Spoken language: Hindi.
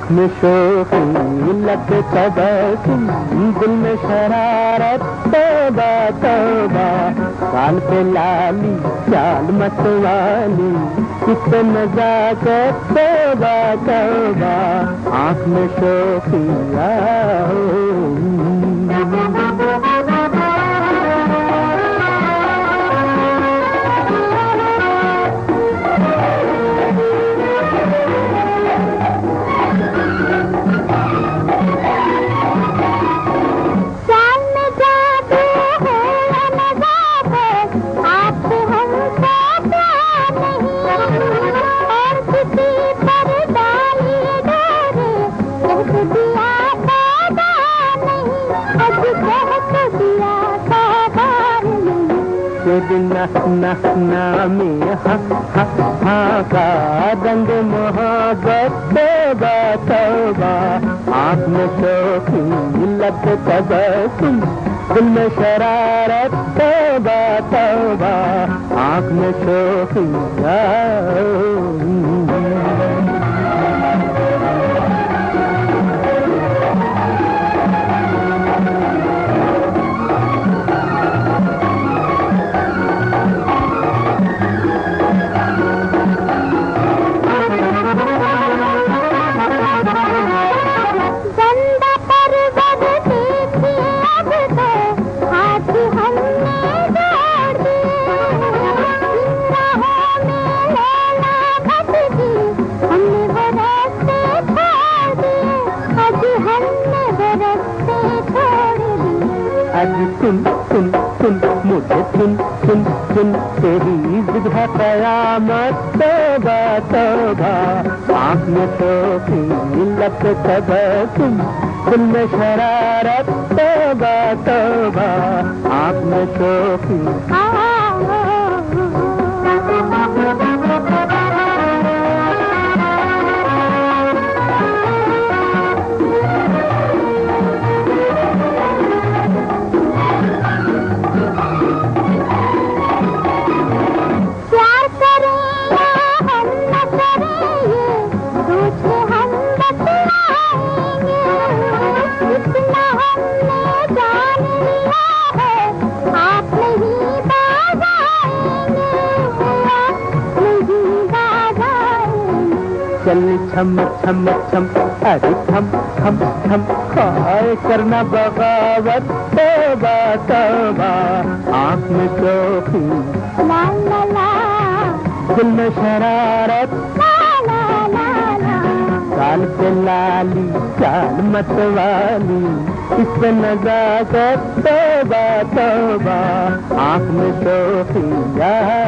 में शोखी लब तबस्सुम, दिल में शरारत तौबा तौबा। गाल पे लाली चाल मतवाली, इस पे नजाकत तौबा तौबा। आँख में शोखी ना में हाँ का रंग मोहब्बत तौबा तौबा। आँख में शोखी लब तबस्सुम, दिल में शरारत तौबा तौबा। आँख में शोखी सुन सुन सुन मुझे सुन सुन सुन, तेरी जिद है क़यामत तौबा तौबा। आँख में शोखी लब तबस्सुम, दिल में शरारत तौबा तौबा। आँख में शोखी चल छम छम छम, अरे थम थम थम, खाए करना बगावत तौबा तौबा। आँख में शोखी ला ला ला, दिल में शरारत ला ला ला ला। गाल पे लाली चाल मतवाली, इस पे नजाकत तौबा तौबा। आँख में शोखी